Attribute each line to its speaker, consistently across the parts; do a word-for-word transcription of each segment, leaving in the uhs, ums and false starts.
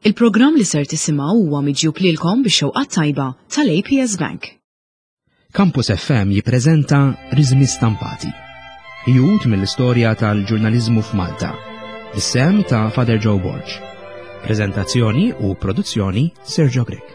Speaker 1: Il-programm li ser tisimgħu huwa miġjub lilkom bix-xewqat tajba tal-A P S Bank.
Speaker 2: Campus F M jippreżenta Riżmi Stampati. Jgħud mill-istorja tal-ġurnaliżmu f'Malta. Is-sem ta' Father Joe Borge. Preżentazzjoni u produzzjoni Sergio Grek.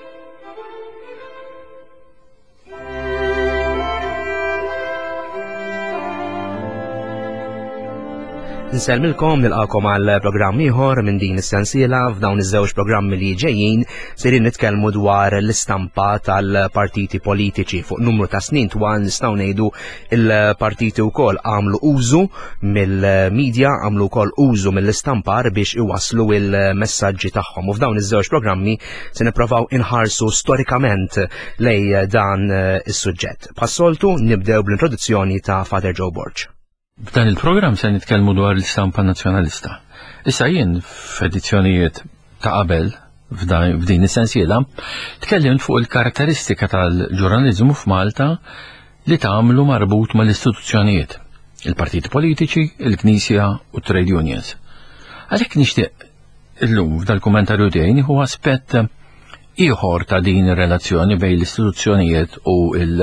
Speaker 2: Nselmilkom nilqakom għal programm ieħor minn din is-sensiela f'dawn iż-żewġ programmi li ġejjin sirin nitkellmu dwar l-istampa tal-partiti politiċi fuq numru ta' snin twal nistgħu ngħidu il-partiti wkoll għamlu użu mill-medja għamlu wkoll użu mill-istampar biex iwasslu il-messaġġi tagħhom u f'dawn iż-żewġ programmi se nippruvaw inħarsu storikament lej dan is-suġġett. Passoltu nibdew bl-introduzzjoni ta' Father Joe Borge.
Speaker 3: F'dan il-programm se nitkellmu dwar l-istampa nazzjonalista. Issa jien f'edizzjonijiet ta' qabel f'din is-sensiela tkellimt fuq il-karatteristika tal-ġurnaliżmu f'Malta li tagħmlu marbut mal-istituzzjonijiet, il-partiti politiċi, il-Knisja u trade unions. Għalhekk nixtieq illum f'dal-kummentarju tiegħi hu aspett ieħor ta' din ir-relazzjoni bejn l-istituzzjonijiet u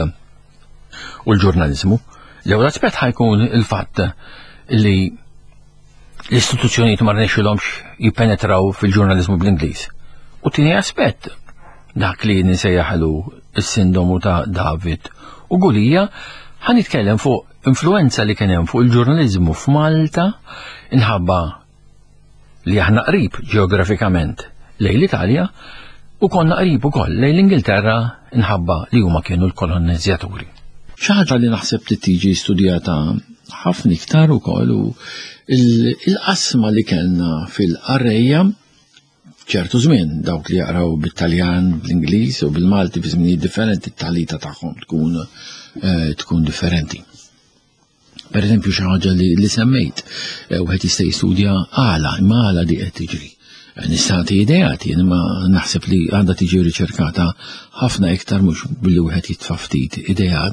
Speaker 3: l-ġurnaliżmu. L-ewwel aspett ħajkun il-fatt li l-istituzzjonijiet ma rnexxilhomx jippenetraw fil-ġurnaliżmu bl-Ingliż. U tieni aspett dak li nisejjaħlu s-sindomu ta' David u Gulija ħan nitkellem fuq influenza li kien hemm fuq il-ġurnaliżmu f'Malta inħabba li aħna qrib ġeografikament lejn l-Italja u konna qrib ukoll lejn l-Ingilterra inħabba li huma kienu l-kolonizzjaturi. Xi ħaġa li naħseb li tiġi studjata ħafna iktar ukoll u il-qasma li kellna fil-qarrejja ċertu żmien dawk li jaqraw bit-Taljan, bl-Ingliż u bil-Malti fi żminijiet differenti t-tagħlita tagħhom tkun tkun differenti. Pereżempju xi ħaġa li semmejt wieħed jista' jistudja għala, imma għala di qed tiġri. Nistati idejat, jien ma naħseb li għandha tiġi riċerkata ħafna iktar mhux billi wieħed jitfa' ftit idejat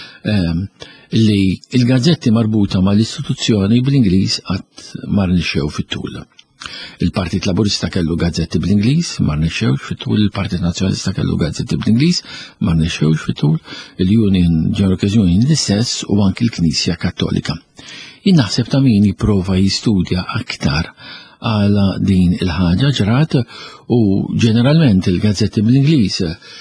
Speaker 3: li il-gazzetti marbuta mal-istituzzjoni bl-Ingliż qatt ma rnexxew fit-tul. Il-Partit Laburista kellu gazzetti bl-Ingliż, ma rnexxewx fit-tul, il-Partit Nazzjonalista kellu gazzetti bl-Ingliż, ma rnexxewx fit-tul, il-Union Ġenerokaz Union l-istess u anke l-Knisja Kattolika. Jien naħseb ta' min jipprova jistudja aktar għala din il-ħaġa ġrat u ġeneralment il-gazzetti bl-Ingliż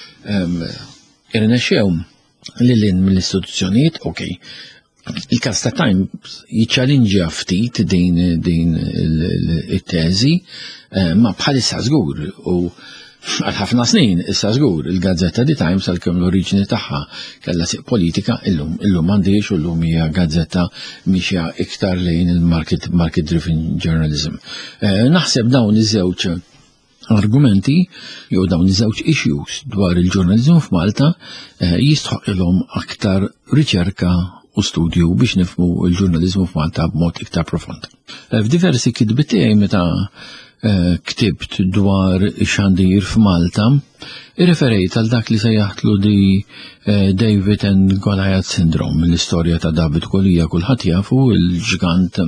Speaker 3: irnexxew lil-in mill-istituzzjonijiet, ok. Il-Każ ta' Times jiċċalinġja ftit din din it-teżi ma bħalissa żgur u għal ħafna snin issa żgur il-Gazzetta di Times għalkemm l-oriġini tagħha kellha siq politika illum illum m'għandix u llum hija gazzetta mixja iktar lejn il-market market driven journalism. Naħseb dawn iż-żewġ argumenti jew dawn iż-żewġ issues dwar il-ġurnaliżmu f'Malta jistħoqilhom aktar riċerka u studju biex nifhmu l-ġurnaliżmu f'Malta b'mod iktar profond. F'diversi kitbiet tiegħi meta ktibt dwar xandir f'Malta, irreferejt għal dak li sejjaħtlu di David and Goliath syndrome, l-istorja ta' David Gulija kulħadd jafu il-ġgant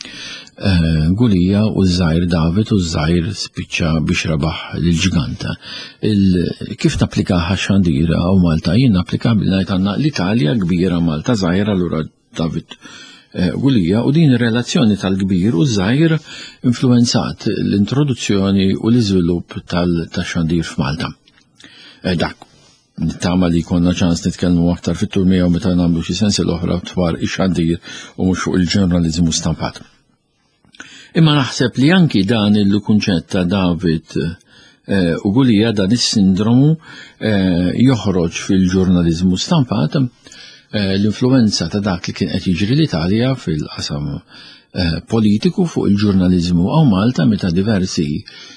Speaker 3: Gulija u żgħir David u żgħir spiċċa biex rebaħ lill-ġgant. Kif napplikaha xandira u Malta jien napplika bil-ngħid għandna l-Italja kbira Malta żgħira allura David Gulija u din ir-relazzjoni tal-kbir u żgħir influenzat l-introduzzjoni u l-iżvilupp tal-xandir f'Malta. Dak nittama li konna ċans nitkellmu aktar fit-tul miegħu meta nagħmlu xi sensi l-oħra dwar ix-xandir u mhux fuq il-ġurnaliżmu stampat. Imma naħseb li anki dan il-kunċett ta' David u Gulija dan is-sindromu joħroġ fil-ġurnaliżmu stampat l-influenza ta' dak li kien qed jiġri l-Italja fil-qasam politiku fuq il-ġurnaliżmu għaw Malta meta diversi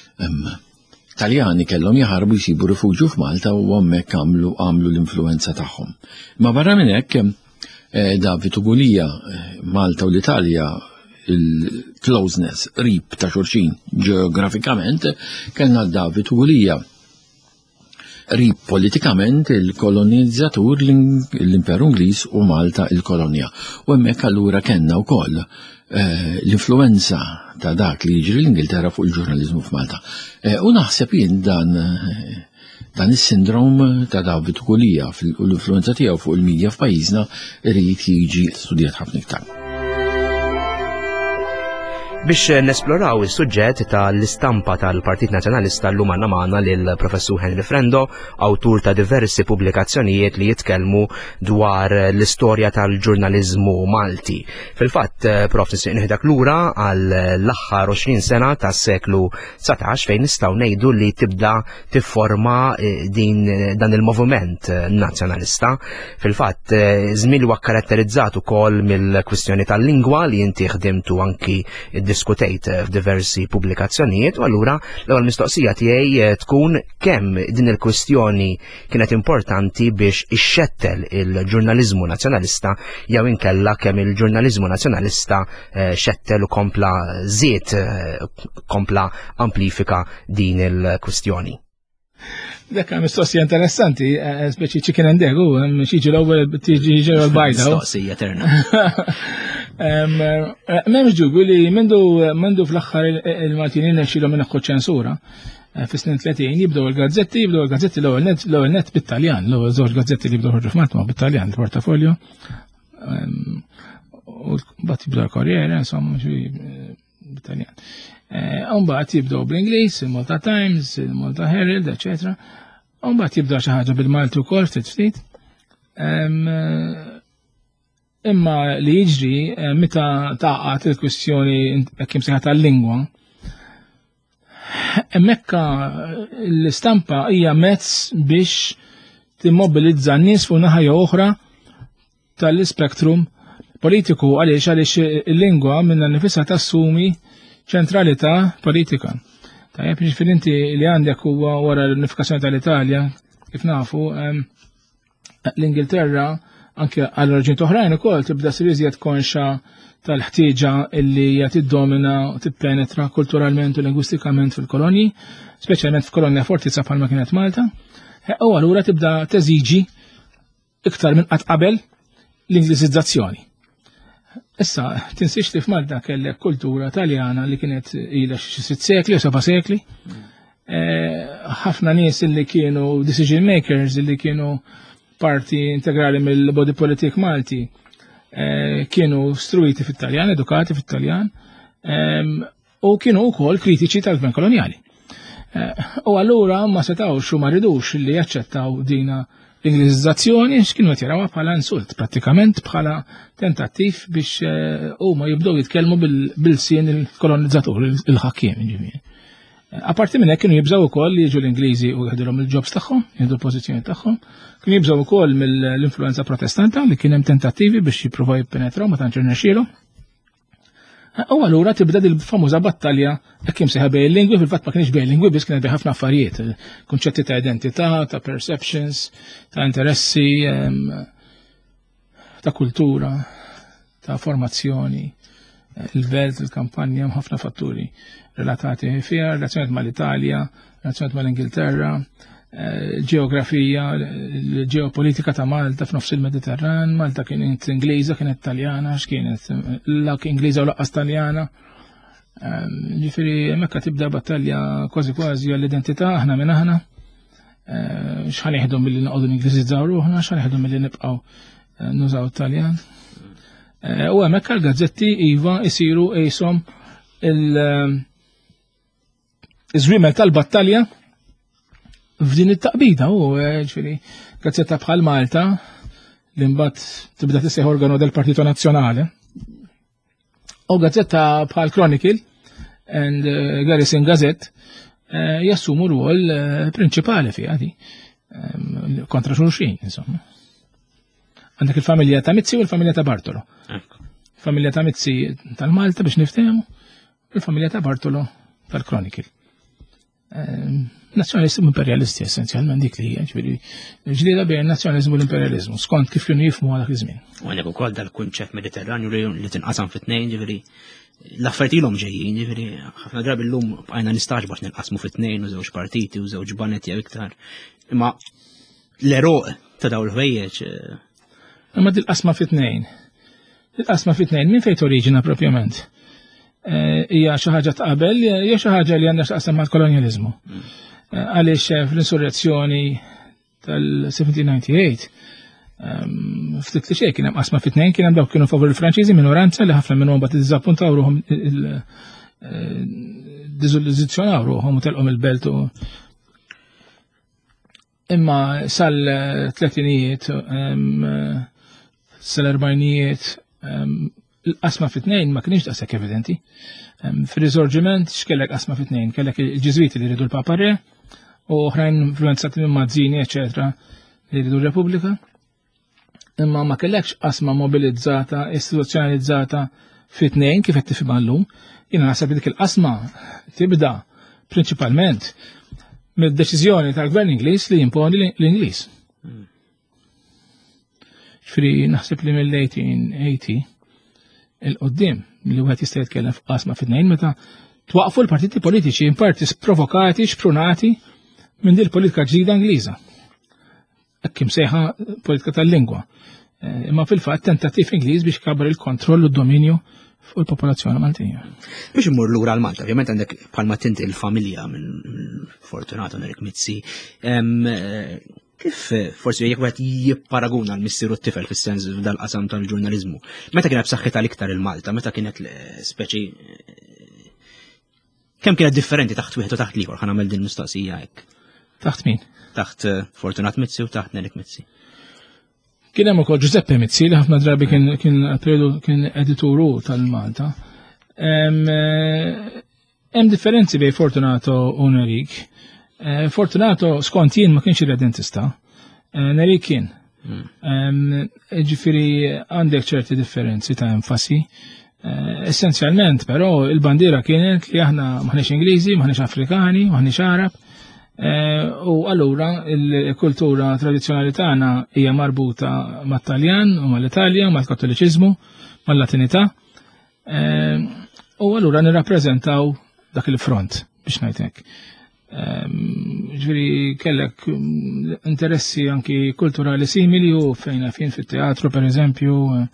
Speaker 3: Taljani kellhom jaħarbu jsibu rifuġju f'Malta u hemmhekk għamlu għamlu l-influenza tagħhom. Ma barra minn hekk David u Gulija Malta u l-Italja il-closeness rib ta' xulxin ġeografikament kellna David u Gulija rib politikament il-kolonizzatur l-Imperu Ingliż u Malta il-kolonja. U hemmhekk allura kellna wkoll l-influenza ta' dak li jiġri l-Ingilterra fuq il-ġurnaliżmu f'Malta. U naħseb jien dan dan is-sindrom ta' David Kulija u l-influenza tiegħu fuq il-medja f'pajjiżna irid jiġi studjat ħafna iktar.
Speaker 2: Biex nesploraw is-suġġett tal-istampa tal-Partit Nazzjonalista llum għandna magħna lil Professur Henry Frendo, awtur ta' diversi pubblikazzjonijiet li jitkellmu dwar l-istorja tal-ġurnaliżmu Malti. Fil-fatt, Prof nistgħu nieħdak lura għal l-aħħar għoxrin sena tas-seklu satax fejn nistgħu ngħidu li tibda tifforma din dan il-moviment nazzjonalista. Fil-fatt, żmien huwa karatterizzat ukoll mill-kwistjoni tal-lingwa li inti ħdimtu anki diskutejt f'diversi pubblikazzjonijiet u allura l-ewwel mistoqsija tiegħi tkun kemm din il-kwistjoni kienet importanti biex ixxettel il-ġurnaliżmu nazzjonalista jew inkella kemm il-ġurnaliżmu nazzjonalista xettel u kompla żied kompla amplifika din il-kwistjoni.
Speaker 4: Dekka mistoqsija interessanti, speċi chicken and egg, u xieġi l-ewwel tiġi l-bajda.
Speaker 2: Mistoqsija terna.
Speaker 4: Memx ġubu li mendu fl-axħar il-Maltinin nexxilhom minn ċensura. Fis-snin tletin jibdew il-gazzetti, jibdew il-gazzetti l-ewwel net bit-Taljan, l-ewwel żewġ gazzetti li jibdew ħorġu f'Malta bit-Taljan, il-Portafolio. U mbagħad jibdew l-Korriere, insomma, bit-Taljan. Mbagħad jibdew bl-Ingliż, il-Malta Times, il-Malta Herald, eċetera. Mbagħad jibdew xi ħaġa bil-Malti wkoll ftit ftit. Imma li jiġri meta taqgħet il-kwistjoni kemm sejħa tal-lingwa, hemmhekk l-istampa hija mezz biex timmobilizza n-nies fuq naħa oħra tal-ispektrum politiku għaliex għaliex il-lingwa minna nifisha tassumi ċentralità politika. Tajjeb jiġifieri inti li għandek huwa wara l-unifikazzjoni tal-Italja, kif nafu, l-Ingilterra anke għal raġunijiet oħrajn ukoll tibda sirriżjed konxa tal-ħtieġa illi hija tiddomina u tippenetra kulturalment u lingwistikament fil-kolonji, speċjalment f'kolonja fortizza bħalma kienet Malta, u allura tibda teżiġi iktar minn qatt qabel l-Ingliżizzazzjoni. Issa, tinsiex li f'Malta kellek kultura Taljana li kienet ilha xi sitt sekli u seba' sekli. Ħafna nies illi kienu decision makers illi kienu parti integrali mill-body politik Malti kienu struiti fit-Taljan, edukati fit-Taljan, u kienu wkoll kritiċi tal-gvern koloniali. U allura ma setawx u ma ridux li jaċċettaw dina l-Ingliżizzazzjoni x'kienu qed jarawha bħala insult, prattikament bħala tentattiv biex huma jibdew jitkellmu bil-sien il-kolonizzatur, il-ħakkiem ġifieri. Aparti minn hekk kienu jibżgħu wkoll li jiġu l-Ingliżi u jieħdulhom il-jobs tagħhom, jieħdu l-pożizzjoni tagħhom. Kienu jibżgħu wkoll mill-influenza protestanta li kien hemm tentattivi biex jippruvaw jippenetraw ma tantx irnexxielhom. U allura tibda il-famuża battalja hekk hemm seħħa bejn il-lingwi, fil-fatt ma kienx bejn il-lingwi biss kienet bejn ħafna affarijiet, kunċetti ta' identità, ta' perceptions, ta' interessi, ta' kultura, ta' formazzjoni, il-velt, il-kampanja, ħafna fatturi relatati fiha, relazzjoniet mal-Italja, relazzjoniet mal-Ingilterra, ġeografija, l-ġeopolitika ta' Malta f'nofs il-Mediterran, Malta kienet Ingliża, kienet Taljana, x'kienet lak Ingliża u laqqas Taljana. Ġifieri hemmhekk tibda battalja kważi kważi għall-identità aħna minn aħna. X'ħan jieħdu milli noqogħdu Ingliżizzaw ruħna, x'ħan jieħdu milli nibqgħu nużaw Taljan. U hemmhekk għall-gazzetti iva jsiru qishom il-żwiemel tal-battalja f'din it-taqbida u ġifieri gazzetta bħal Malta li mbagħad tibda tisseħ organu del Partito Nazzjonali. U gazzetta bħal Chronicle and Garrison Gazette jassumu rwol prinċipali fiha di kontra xulxin, insomma. Għandek il-familja ta' Mizzi u l-familja ta' Bartolo. Il-familja ta' Mizzi tal-Malta biex niftehmu, il-familja ta' Bartolo tal-Chronicle. Nazzjonalizmu imperialisti essenzjalment dik li hija, ġifieri ġlieda bejn nazzjonalizmu u l-imperializmu, skont kif kienu jifhmu dak iż-żmien.
Speaker 5: U għalhekk ukoll dal-kunċett Mediterranju li tinqasam fit-tnejn, ġifieri l-affarijiet ilhom ġejjin, ġifieri ħafna drabi llum bqajna nistaġbax nilqasmu fit-tnejn u żewġ partiti u żewġ banet jew iktar. Imma l-eroq ta' dawn il-ħwejjeġ.
Speaker 4: Imma dil-qasma fit-tnejn. Il-qasma fit-tnejn minn fejn oriġina propjament? Hija xi ħaġa ta' qabel jew xi ħaġa li għandha x'taqsam mal-kolonjaliżmu. Għaliex fl-insurrezzjoni tal-seventeen ninety-eight ftit li xejn kien hemm qasma fit-tnejn, kien hemm dawk kienu favur il-Franċiżi minoranza li ħafna minnhom bagħad iddiżappuntaw ruhom diżollizzjonaw ruhom u telqhom il-belt. Imma sal-tletinijiet, sal-erbajnijiet, l-qasma fit-tnejn ma kienx daqshekk evidenti. Fir-riżorġiment x'kellek qasma fit-tnejn, kellek il-Ġiżwiti li jridu l-Paparre u oħrajn influenzati minn Mazzini, eċetera, li jridu r-Repubblika. Imma ma kellekx qasma mobilizzata, istituzzjonalizzata fit-tnejn kif qed tifhimha llum. Jiena naħseb dik il-qasma tibda prinċipalment mid-deċiżjoni tal-Gvern Ingliż li jimponi l-Ingliż. Ġifieri naħseb li mill-eighteen eighty il-qoddim li wieħed jista' jitkellem f'qasma fit-tnejn meta twaqfu l-partiti politiċi in parti sprovokati, xprunati minn din il-politika ġdida Ingliża. Hekk imsejħa politika tal-lingwa. Imma fil-fatt tentattiv Ingliż biex kabbar il-kontroll u d-dominju fuq il-popolazzjoni Maltija.
Speaker 5: Biex immur lura l-Malta, ovvjament għandek bħalma tinti l-familja minn Fortunato Nerik Mizzi. Kif forsi jekk wieħed jipparaguna l-missieru t-tifel fis-sens dal-qasam tal-ġurnaliżmu. Meta kienet b'saħħitha l-iktar il-Malta, meta kienet speċi kemm kienet differenti taħt wieħed u taħt ieħor, ħa nagħmel din mistoqsija hekk.
Speaker 4: Taħt min?
Speaker 5: Taħt Fortunat Mizzi u taħt Nerik Mizzi.
Speaker 4: Kien hemm ukoll Giuseppe Mizzi li ħafna drabi kien kien kien edituru tal-Malta. Hemm differenzi bejn Fortunato u Nerik. Fortunato skont jien ma kienx irredentista. Nerik kien. Ġifieri għandek ċerti differenzi ta' enfasi. Essenzjalment però il-bandiera kienet li aħna maħniex Ingliżi, maħniex Afrikani, maħniex Arab. U allura il-kultura tradizzjonali tagħna hija marbuta mat-Taljan u mal-Italja, mal-Kattoliċiżmu, mal-Latinità. U allura nirrappreżentaw dak il-front biex ngħid hekk. Ġifieri kellek interessi anki kulturali simili u fejn fin fit-teatru pereżempju,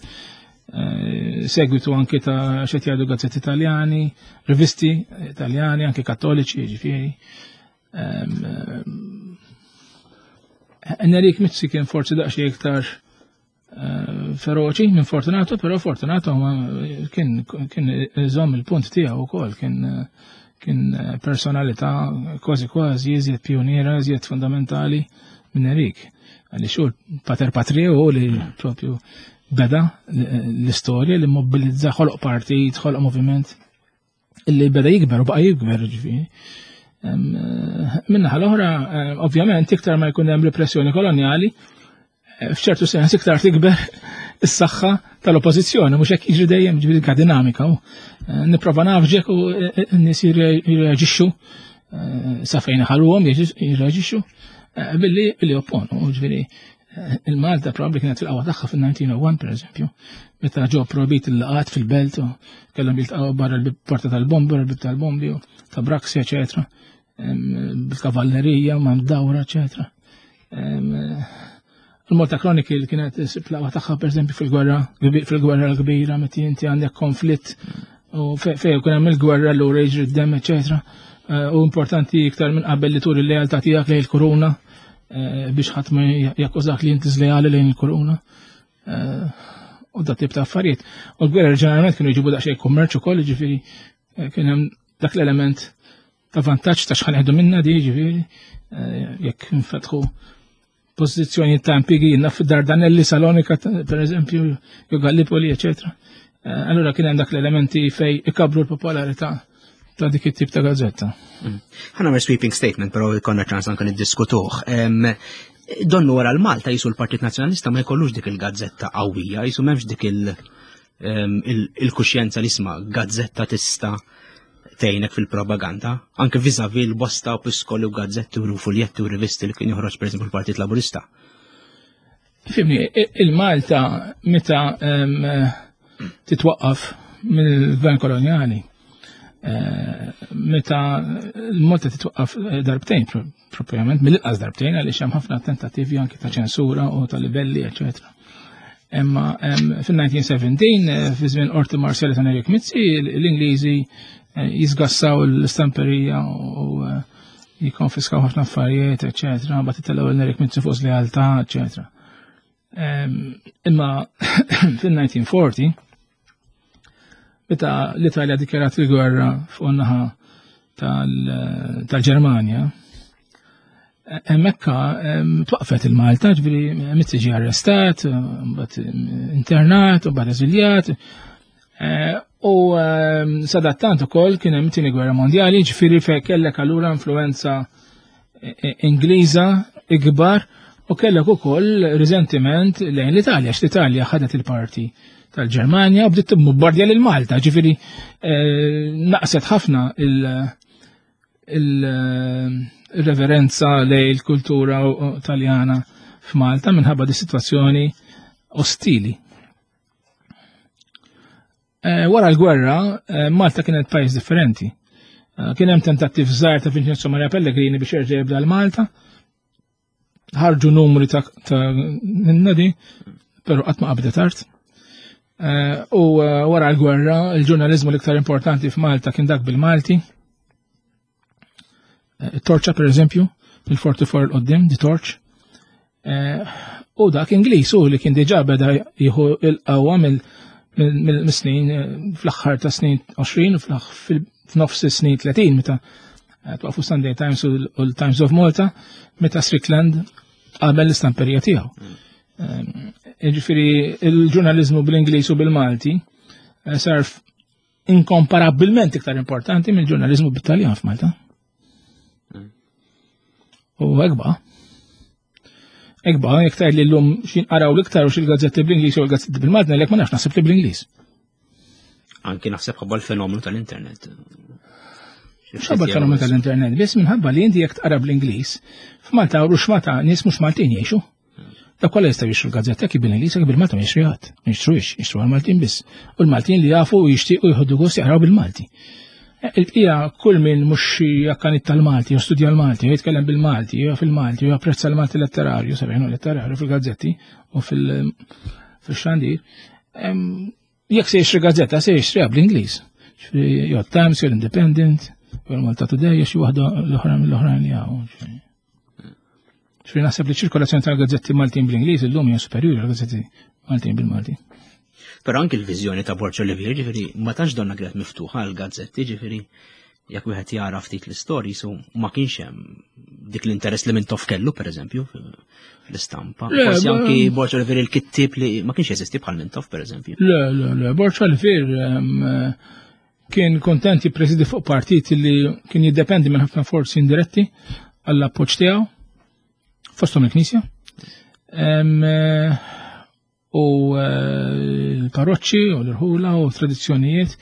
Speaker 4: segwitu anki ta' xed jgħidu gazzetti Italjani, rivisti Italjani, anki kattoliċi, ġifieri. Nerik Mizzi kien forsi daqsxejn iktar feroċi minn Fortunato, però Fortunato kien kien iżomm il-punt tiegħu wkoll, kien kien personalità kważi kważi iżjed pioniera, iżjed fundamentali minn Nerik. Għaliex hu pater patriju li propju beda l-istorja li mobilizza ħoloq partit, ħoloq moviment illi beda jikber u baqa' jikber ġifieri. Minnaħa l-oħra, ovvjament, iktar ma jkun hemm repressjoni koloniali, f'ċertu sens iktar tikber is-saħħa tal-oppożizzjoni, mhux hekk jiġri dejjem ġifieri ka dinamika. Nipprova nafġek u n-nies jirreaġixxu sa fejn ħalluhom jirreaġixxu billi billi opponu. Ġifieri il-Malta probabbli kienet fil-qawwa tagħha fin-nineteen oh one pereżempju, meta ġew probit il-laqat fil-belt u kellhom jiltaqgħu barra l-porta tal-bombi, l-bib tal-bombi u ta' Braxi, eċetera, bil-kavallerija, ma' mdawra, eċetera. Il-Malta Chronicle li kienet fil-qawwa tagħha pereżempju fil-gwerra fil-gwerra l-kbira meta inti għandek konflitt u fejn kien hemm il-gwerra lura jiġri d-demm, eċetera. U importanti iktar minn qabel li turi l-lealtà tiegħek lejn il-kuruna biex ħadd ma jakkużak li inti żlejali lejn il-kuruna. U da tip ta' affarijiet. U l-gwerra ġeneralment kienu jġibu daqsxejn kummerċ ukoll, ġifieri kien hemm dak l-element ta' vantaġġ ta' x'ħanieħdu minnha di ġifieri jekk nfetħu pożizzjonijiet ta' impjiegi jiena fid-Dardanelli, Salonika pereżempju, jew Gallipoli, eċetera. Allura kien hemm dak l-elementi fejn ikabru l-popolarità ta' dik it-tip ta' gazzetta.
Speaker 5: Ħanamel sweeping statement, però jkollna ċans anke niddiskutuh. Donnu wara l-Malta jisu l-Partit Nazzjonalista ma jkollux dik il-gazzetta qawwija, jisu m'hemmx dik il-kuxjenza li isma' gazzetta tista' tgħinek fil-propaganda, anke viżavi l-bosta u piskoli u gazzetti u fuljetti u rivisti li kien joħroġ pereżempju l-Partit Laburista.
Speaker 4: Fimni, il-Malta meta titwaqqaf mill-gvern koloniali. Meta l-Malta titwaqqaf darbtejn, propjament mill-inqas darbtejn għaliex hemm ħafna tentattivi anke ta' ċensura u ta' livelli, eċetera. Imma fil-nineteen seventeen, fi żmien qorti marzjali ta' Eric Mizzi, l-Ingliżi jisgassaw l-istamperija u jikonfiskaw ħafna affarijiet, eċetera, bat itellgħu l-Eric Mizzi fuq lealtà, eċetera. Imma fil-nineteen forty, meta l-Italja dikjarat il-gwerra fuq naħa tal-Ġermanja, hemmhekk twaqfet il-Malta, ġifieri Mizzi ġie arrestat, mbagħad internat, u mbagħad eżiljat. U sadattant ukoll kien hemm tieni gwerra mondjali, ġifieri fejn kellek allura influenza Ingliża ikbar u kellek ukoll riżentiment lejn l-Italja, għax l-Italja ħadet il-parti tal-Ġermanja u bdiet tbombardja lil Malta, ġifieri naqset ħafna il-reverenza lejn il-kultura Taljana f'Malta minħabba di sitwazzjoni ostili. Wara l-gwerra, Malta kienet pajjiż differenti. Kien hemm tentattiv żgħar ta' Vincenzo Maria Pellegrini biex jerġa' jibda l-Malta. Ħarġu numri ta' nadi, però qatt ma qabdet tard. U wara l-gwerra, il-ġurnaliżmu l-iktar importanti f'Malta kien dak bil-Malti. Torċa, per eżempju, il-forty-four l-qoddim, di Torch. U dak Ingliż u li kien diġà beda jieħu il-qawwa mill-snin fl-aħħar ta' snin twenty u f'nofs snin thirty meta twaqfu Sunday Times u l-Times of Malta meta Strickland qabel l-istamperija tiegħu. Ġifieri il-ġurnaliżmu bl-Ingliż u bil-Malti sar inkomparabilment iktar importanti mill-ġurnaliżmu bit-Taljan f'Malta. U hekk Ekba, iktar li l-lum xin qaraw l-iktar u xil-gazzetti bl-Inglis u l-gazzetti bil-Malta, l-ek ma nafx naħseb li bl-Inglis.
Speaker 5: Anki naħseb ħabba l-fenomenu tal-internet.
Speaker 4: Xabba l-fenomenu tal-internet, bis minħabba li inti jek tqara bl-Inglis, f'Malta u xmata nis mux Maltin jiexu. Da kolla jistaw jixru l-gazzetti ki bil-Inglis, ki bil-Malta ma jixrijat. Jixruix, jixru għal-Maltin bis. U l-Maltin li jafu u jishtiqu jħoddu għost jaqraw bil-Malti. Il-bqija kull minn mux jakkanit tal-Malti, u studja l-Malti, u jitkellem bil-Malti, u fil-Malti, u japprezza l-Malti letterarju, sabiħnu letterarju fil-gazzetti u fil-xandir. Jek se jixri gazzetta, se jixri bl-Inglis. Jo Times, jo l-Independent, jo l-Malta Today, xi waħda l-oħra mill-oħrajn li għaw. Xri naħseb li ċirkolazzjoni tal-gazzetti Maltin bl-Inglis il-lum hija superjuri għal-gazzetti Maltin bil-Malti.
Speaker 5: Però anke l-viżjoni ta' Borġ Olivier, ġifieri ma tantx donna kienet miftuħa għall-gazzetti, ġifieri jekk wieħed jara ftit l-istorji su ma kienx hemm dik l-interess li minn tof kellu pereżempju fl-istampa. Forsi anke Borġ Olivier il-kittib li ma kienx jeżisti bħal minn tof pereżempju.
Speaker 4: Le, le, le, Borġ Olivier kien kontent jippreżidi fuq partit li kien jiddependi minn ħafna forzi indiretti għall-appoġġ tiegħu fosthom il-Knisja. U l-parroċċi u l-irħula u tradizzjonijiet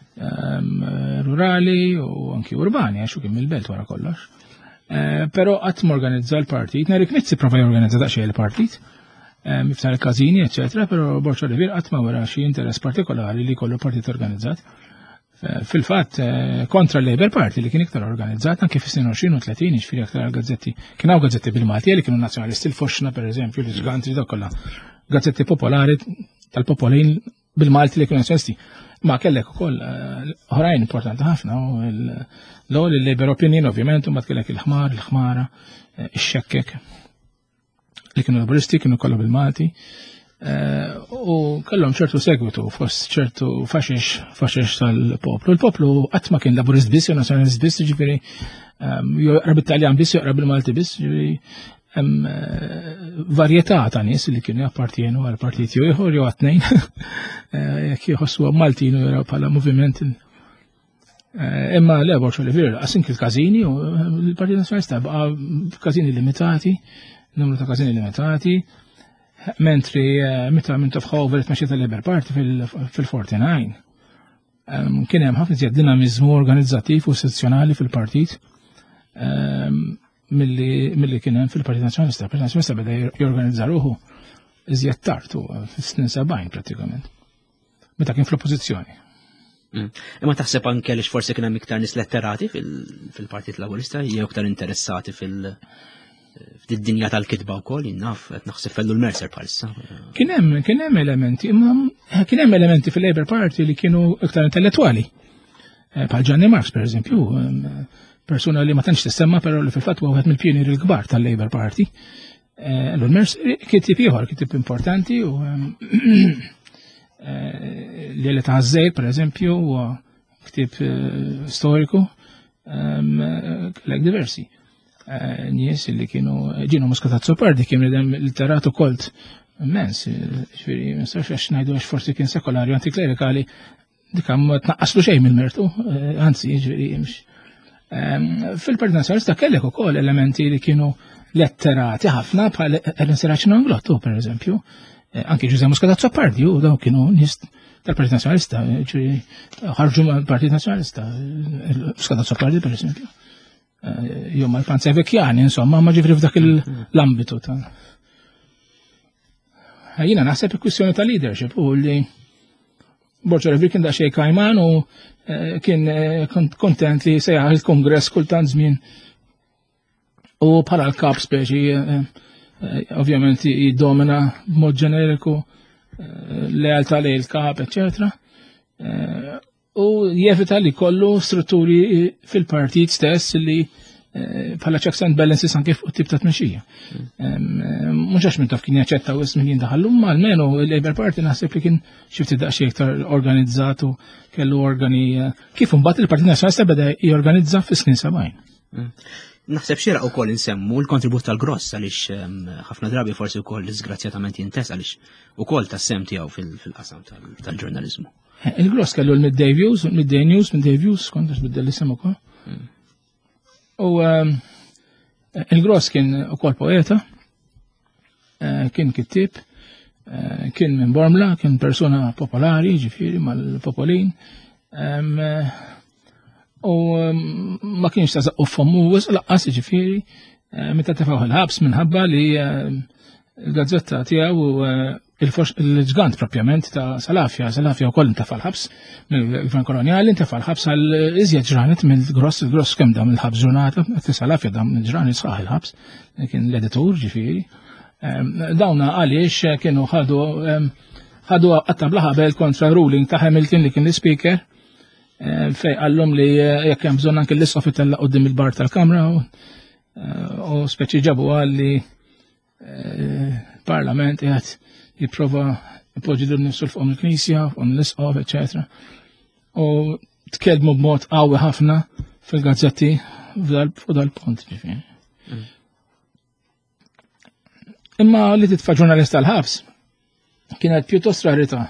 Speaker 4: rurali u anki urbani, għaxu kien mill-belt wara kollox. Pero qatt ma organizza l-partit, Eric Mizzi prova jorganizza daqsxejn il-partit, miftar il-kazini, eccetera, pero Borġ Olivier qatt ma wara xi interess partikolari li kollu partit organizzat. Fil-fatt kontra l-Labour Party li kien iktar organizzat anke fis-snin twenty u thirty ġifieri aktar gazzetti. Kien hawn gazzetti bil-Malti li kienu nazzjonalisti l-Foxna pereżempju, l-Ġgantri dak kollha. Gazzetti popolari tal-popolin bil-Malti li kienu nazzjonalisti. Ma kellek ukoll oħrajn importanti ħafna l-ewwel il-Labour Opinion ovvjament u mbagħad kellek il-ħmar, il-ħmara, ix-xekkek li kienu laburisti kienu kollha bil-Malti. U kellhom ċertu segwitu fost ċertu faxix faxix tal-poplu. Il-poplu qatt ma kien laburist biss, jew nazzjonalist biss, ġifieri joqra bit-Taljan biss, joqra bil-Malti biss, ġifieri hemm varjetà ta' nies li kienu jappartienu għal partit jew ieħor jew għat-tnejn jekk jħossu Maltin u jaraw bħala moviment. Imma le Borġ Olivier qasink il-każini u l-Partit Nazzjonalista baqa' każini limitati, numru ta' każini limitati. Mentri meta minn tofħaw verit meċi tal-Labour Party fil-forty-nine. Kien hemm ħafna iżjed dinamiżmu organizzattiv u sezzjonali fil-partit milli kien hemm fil-Partit Nazzjonalista. Il-Partit Nazzjonalista beda jorganizza ruħu iżjed tard fis-snin sebgħin prattikament. Meta kien fl-oppożizzjoni.
Speaker 5: Imma taħseb anke li forsi kien hemm iktar nies letterati fil-Partit Laburista jew iktar interessati fil- fid-dinja tal-kitba wkoll jinnaf qed naħseb fellu l-Mercer bħalissa.
Speaker 4: Kien hemm kien hemm elementi, imma kien hemm elementi fil-Labour Party li kienu iktar intellettwali. Bħal Gianni Marks pereżempju, persuna li ma tantx tissemma però li fil-fatt huwa wieħed mill-pjonieri l-kbar tal-Labour Party. L-Mercer kitib ieħor, kitib importanti u li li taħżej, per eżempju, u ktib storiku, kellek diversi. Nies li kienu, ġinu Muscat Zopardi, kien redem literatu kolt immens, ġviri, mistax għax najdu għax forsi kien sekolari antiklerikali, dikam tnaqqaslu xej mill-mertu, anzi, ġviri, mx. Fil-Partit Nazzjonalista kellek ukoll elementi li kienu letterati ħafna bħal Ellen Seraċin Anglotto, per eżempju, anki Giuseppe Muscat Zopardi, u daw kienu nies tal-Partit Nazzjonalista, ħarġu mal-Partit Nazzjonalista, Muscat Zopardi, per eżempju. Jom mal-Panza Vekjani, insomma, ma ġifri f'dak l-ambitu ta' Jina naħseb il-kwistjoni ta' leadership u li Borġo Revir kien da' xej kajman u kien kontent li sejħa il-kongress kultant żmien u bħala l-kap speċi ovvjament jiddomina b'mod ġeneriku lealtà li l-kap, eccetera. U jevita li kollu strutturi fil-partit stess li bħala checks and balances anke fuq tip ta' tmexxija. Mhux għax minn taf kien jaċċetta u ismin jindaħallu, ma almenu l-Labour Party naħseb li kien xi ftit daqsxejn iktar organizzatu, kellu organi kif imbagħad il-Partit Nazzjonalista beda jorganizza fis-snin sabgħin.
Speaker 5: Naħseb xieraq ukoll insemmu l-kontribut tal-Gross għaliex ħafna drabi forsi wkoll disgrazzjatament jintes għaliex ukoll tas-sem tiegħu fil-qasam tal-ġurnaliżmu.
Speaker 4: Il-Gross kellu l-Midday Views, Midday News, Midday Views, kontax biddel l-isem ukoll. U il-Gross kien ukoll poeta, kien kittib, kien minn Bormla, kien persona popolari, ġifieri mal-popolin. U ma kienx ta' zaqqu fommu wis laqqas ġifieri, meta tefaw il-ħabs minħabba li il-gazzetta tiegħu il-ġgant propjament ta' Salafja, Salafja wkoll intefa' l-ħabs mill-Gvern Kolonjali, intefa' l-ħabs għal iżjed ġranet mill-Gross, il-Gross kemm dam il-ħabs ġurnata, Salafja dam ġranet sħaħ il-ħabs, kien l-editur ġifieri. Dawna għaliex kienu ħadu ħadu għattabla ħabel kontra ruling ta' Hamilton li kien l-speaker fej għallum li jekk hemm bżonn anke l-isqof itella qudiem il-bar tal-Kamra u speċi ġabu għalli parlament qiegħed jipprova jpoġġi lil nifsu fuq il-Knisja, fuq l-isqof, eċetera. U tkellmu b'mod qawwi ħafna fil-gazzetti fuq dal-punt ġifieri. Imma li titfa' ġurnalist tal-ħabs kienet pjuttost rarità.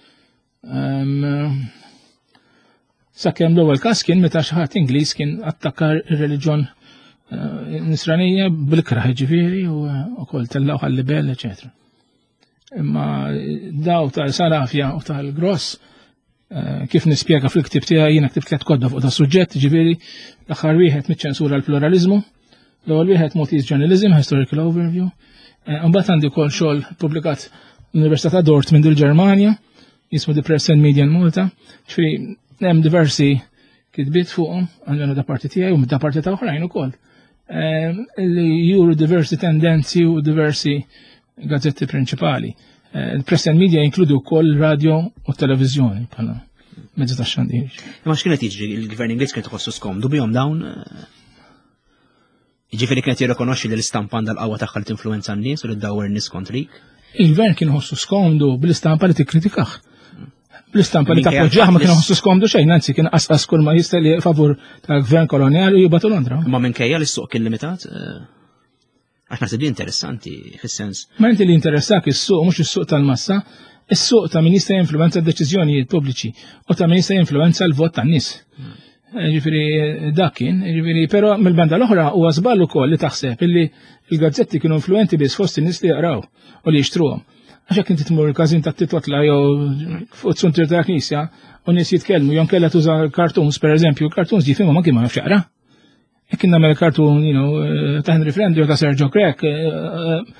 Speaker 4: Sakemm l-ewwel każ kien meta xi ħadd Ingliż kien attakkar ir-reliġjon nisranija bil-kraħ ġifieri u wkoll tellaw ħall-libel, eċetera. Imma daw tal-Salafja u tal-Gross kif nispjega fil-ktib tiegħi jiena ktibt tliet kodba fuq da suġġett, ġifieri l-aħħar wieħed miċ-ċensura l-pluralizmu, l-ewwel wieħed Maltese Journalism, Historical Overview, imbagħad għandi wkoll xogħol pubblikat l-Università ta' Dortmund il-Ġermanja, jismu The Press and Media Malta, ġifieri hemm diversi kitbiet fuqhom għandna da parti tiegħi u da parti ta' oħrajn ukoll. Li juru diversi tendenzi u diversi gazzetti prinċipali. Il-press and media jinkludu wkoll radio u televizjoni bħala mezzi ta' xandir.
Speaker 5: Imma x'kienet jiġri il-Gvern Ingliż kien tħossu skomdu bihom dawn? Jiġifieri kienet jirrikonoxxi li l-istampa għandha l-qawwa tagħha li tinfluwenza n-nies u li ddawwer nies kontrik?
Speaker 4: Il-Gvern kien ħossu skomdu bil-istampa li tikkritikah. L-istampa li tappoġġjaħ ma kienu ħossu skomdu xejn, anzi kien qasqas kull ma jista' li favur tal-Gvern Kolonjali u jibgħatu Londra.
Speaker 5: Ma minkejja li s-suq kien limitat? Għax naħseb li interessanti fis-sens.
Speaker 4: Ma inti li interessak is-suq mhux is-suq tal-massa, is-suq ta' min jista' jinfluwenza d-deċiżjonijiet pubbliċi u ta' min jista' jinfluwenza l-vot tan-nies. Ġifieri dak kien, ġifieri però mill-banda l-oħra huwa żball ukoll li taħseb illi il-gazzetti kienu influenti biss fost in-nies li jaqraw u li jixtruhom. Għax hekk inti tmur il-każin ta' titotla jew fuq suntir ta' knisja u nies jitkellmu jew kellha tuża cartoons pereżempju, cartoons jifhimhom ma kien ma jafx jaqra. Jekk kien nagħmel cartoon, you know, ta' Henry Friend jew ta' Sergio Crack,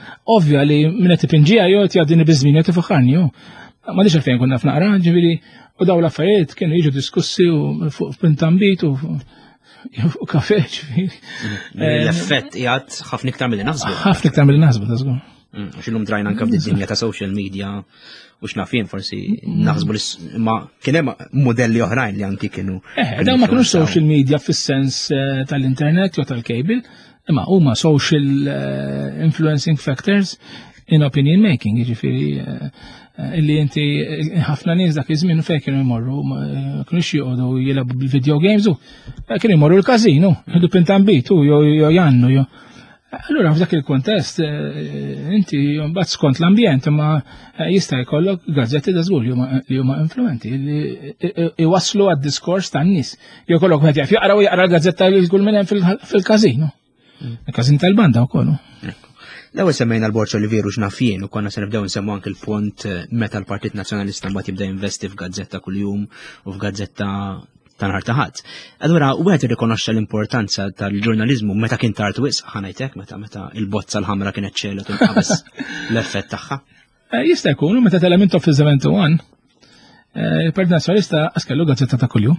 Speaker 4: ovvja li min qed tipinġija jew qed jgħaddini biżmin jew tifakkarni jew. Ma dix għalfejn kun naf naqra, ġifieri U daw l-affarijiet kienu jiġu diskussi u fuq pintambit u u kafe ġifieri.
Speaker 5: L-effett jgħat ħafna iktar milli naħsbu.
Speaker 4: Ħafna iktar milli naħsbu ta' żgur.
Speaker 5: Xillum drajna anke f'din-dinja ta' social media u x'nafien forsi naħsbu ma kien hemm modelli oħrajn li anki kienu.
Speaker 4: Eh, dawn ma kinux social media fis-sens tal-internet jew tal-cable, imma huma social influencing factors in opinion making, jiġifieri illi inti ħafna nies dak iż-żmien fejn kienu jmorru kienux joqogħdu jilagħbu bil-video games u kienu jmorru l-każino, jieħdu pintambitu jew jannu jew. Allura f'dak il-kontest inti mbagħad skont l-ambjent imma jista' jkollok gazzetti da żgur li huma influenti li iwasslu għad-diskors tan-nies. Jew kollok wieħed jaf jaqra u jaqra l-gazzetta li kull minn hemm fil-każino. Il-każin tal-banda wkoll.
Speaker 5: L-ewwel semmejna l-Borċ Olivieru x'nafien u konna se nibdew nsemmu anke l-punt meta l-Partit Nazzjonalista mbagħad jibda jinvesti f'gazzetta kuljum u f'gazzetta ta' nhar ta' ħadd. Allura wieħed irrikonoxxa l-importanza tal-ġurnaliżmu meta kien tard wisq ħanajtek meta meta il-bozza l-ħamra kienet ċela tinqabes l-effett tagħha.
Speaker 4: Jista' jkun meta telementu fi seventy-one il-Partit Nazzjonalista kellu gazzetta ta' kuljum.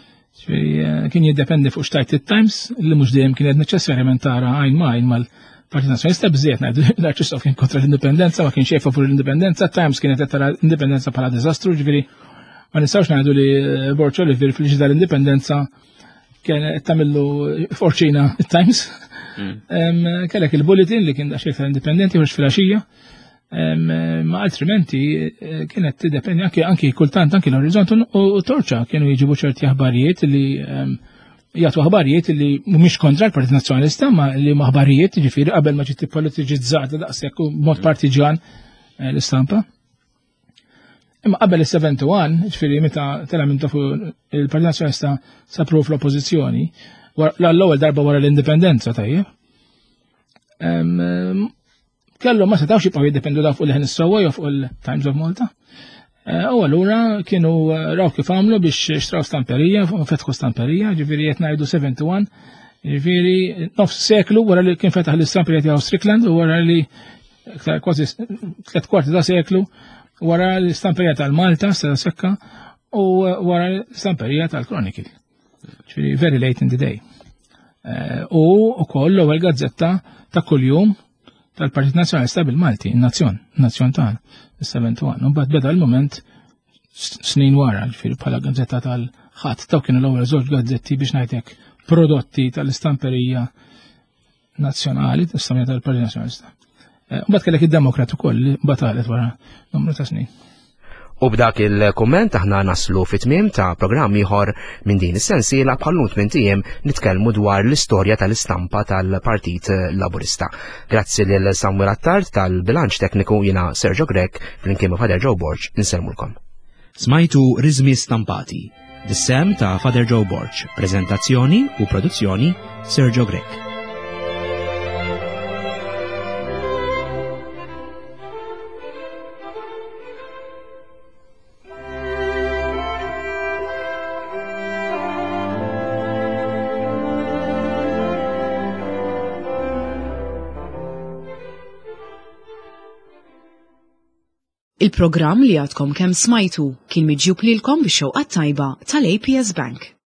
Speaker 4: Kien jiddependi fuq xtajt it-Times li mhux dejjem kienet neċessarjament tara għajn ma' għajn mal-Partit Nazzjonalista biżejjed ngħidu l-Arċisqof kien kontra l-indipendenza ma kienx xejn favur l-indipendenza, Times kienet qed tara l-indipendenza bħala diżastru, ġifieri ma nistgħux ngħidu li Borċ Olivier fil-ġid tal-indipendenza kien qed tagħmillu forċina it-Times. Kellek il-bulletin li kien daqsxejn tal-indipendenti mhux filgħaxija. Ma altrimenti kienet tiddependi anke kultant anke l-Orizzont u Torċa kienu jiġibu ċerti aħbarijiet li jagħtu aħbarijiet li mhumiex kontra l-Partit Nazzjonalista ma li huma aħbarijiet jiġifieri qabel ma ġiet politiċizzata daqshekk b'mod partiġan l-istampa. Imma qabel is-seventy-one, ġifieri meta tela minn tafu il-Partit Nazzjonalista sapru fl-oppożizzjoni, l-ewwel darba wara l-indipendenza tajjeb. Kellhom ma setgħux jibqgħu jiddependu da fuq il-ħin is-sewwa jew fuq il-Times of Malta. U allura kienu raw kif għamlu biex xtraw stamperija, fetħu stamperija, ġifieri qed ngħidu seventy-one, ġifieri nofs seklu wara li kien fetaħ l-istamperija tiegħu Strickland u wara li kważi tliet kwarti ta' seklu wara l-istamperija tal-Malta, Stella Sekka, u wara l-istamperija tal-Chronicle. Ġifieri very late in the day. U wkoll l-ewwel gazzetta ta' kuljum tal-Partit Nazzjonalista bil-Malti, in-Nazzjon, in-Nazzjon tagħna, is-seventy-one. U mbagħad beda l-mument snin wara, ġifieri bħala gazzetta tal-ħadd, taw kienu l-ewwel żewġ gazzetti biex ngħidlek prodotti tal-istamperija nazzjonali, tal-istamperija tal-Partit Nazzjonalista. Mbagħad kellek id-Demokrat ukoll li batalet wara numru ta' snin.
Speaker 2: U b'dak il-komment aħna naslu fit-tmiem ta' programm ieħor minn din is-sensiela bħal tmien tiem nitkellmu dwar l-istorja tal-istampa tal-Partit Laburista. Grazzi lil Samuel Attard tal-bilanċ tekniku jiena Sergio Grek flimkien ma' Father Joe Borch insellmulkom.
Speaker 5: Smajtu Riżmi Stampati, dis-sem ta' Father Joe Borch, preżentazzjoni u produzzjoni Sergio Grek.
Speaker 1: Il-programm li għadkom kemm smajtu kien miġjub lilkom bix-xewqa tajba tal-A P S Bank.